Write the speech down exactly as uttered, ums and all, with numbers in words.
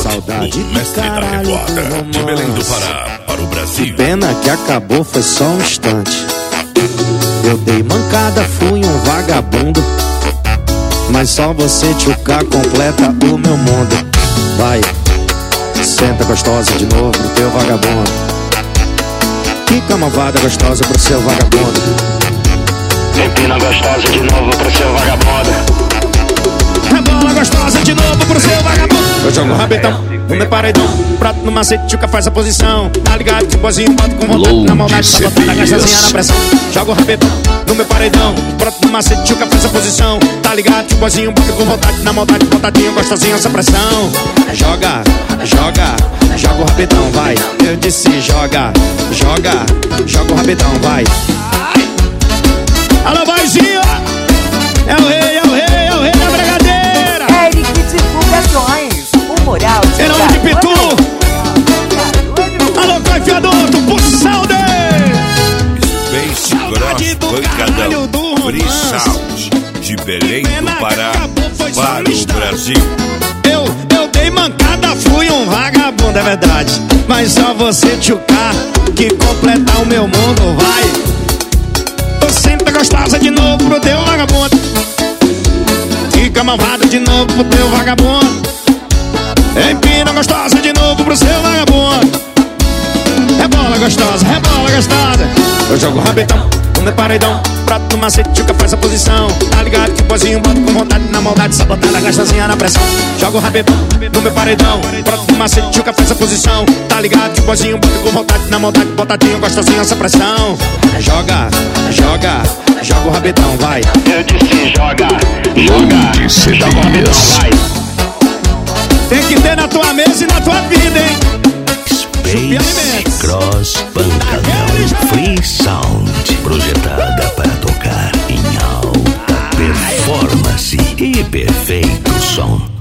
Saudade o mestre da revoada de Belém do Pará para o Brasil. Pena que acabou, foi só um instante. Eu dei mancada, fui um vagabundo, mas só você, tchuca, completa o meu mundo. Vai, senta gostosa de novo pro teu vagabundo. Fica malvada gostosa pro seu vagabundo. Empina gostosa de novo pro seu vagabundo. Rebola gostosa de novo pro seu vagabundo. Eu jogo o rabetão no meu paredão, prato no macete, tchuca faz a posição. Tá ligado, tipozinho, boto com vontade na maldade, só botando a gastazinha na pressão. Jogo o rabetão no meu paredão, prato no macete, tchuca faz a posição. Tá ligado, tipozinho, boto com vontade na maldade, botadinho, gostosinho, essa pressão. Joga, joga, joga o rabetão, vai. Eu disse joga, joga, joga o rabetão, vai. Alô, vozinho! É o rei, é o rei, é o rei da bregadeira! Eric Divulgações, o moral de Herão de Pitu! Alô, confiador do Pulsaude! Space Cross Pancadão Free Sound de Belém do Pará para o Brasil. Eu, eu dei mancada, fui um vagabundo, é verdade. Mas só você, tchucar, que completar o meu mundo, vai. Senta gostosa de novo pro teu vagabundo. Fica malvado de novo pro teu vagabundo. Empina gostosa de novo pro seu vagabundo. Rebola gostosa, rebola gostosa. Eu jogo rabetão no meu paredão, prato no macete, tchuca faz a posição. Tá ligado que pozinho, boto com vontade na maldade, sabotada a gastazinha na pressão. Jogo o rabetão no meu paredão, prato no macete, tchuca faz a posição. Tá ligado que pozinho, boto com vontade na maldade, botadinho, gostosinho, essa pressão. Joga, joga, joga o rabetão, vai. Eu disse joga, joga, joga o rabetão, vai. Tem que ter na tua mesa e na tua vida, hein? Space Cross Pancadão Free Sound, projetada para tocar em alta performance e perfeito som.